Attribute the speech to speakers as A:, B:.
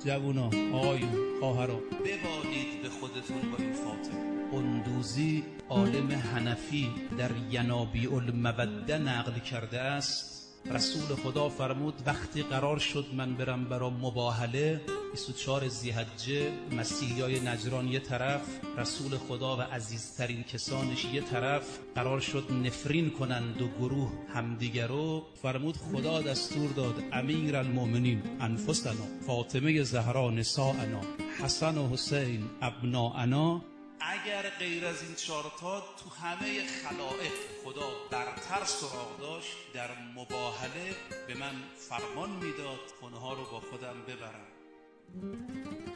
A: جوونا، آقایون، خواهران، ببالید به خودتون با این فاطمه. قندوزی عالم حنفی در ینابیع الموده نقل کرده است رسول خدا فرمود وقتی قرار شد من برم برا مباهله 24 ذی‌حجه، مسیحیای نجران یه طرف، رسول خدا و عزیزترین کسانش یه طرف، قرار شد نفرین کنند و گروه همدیگرو، فرمود خدا دستور داد امیرالمؤمنین انفسنا، فاطمه زهرا نساءنا، حسن و حسین ابناءنا. اگر غیر از این چارتا تو همه خلائق خدا برتر سراغ داشت، در مباهله به من فرمان میداد اونها رو با خودم ببرم.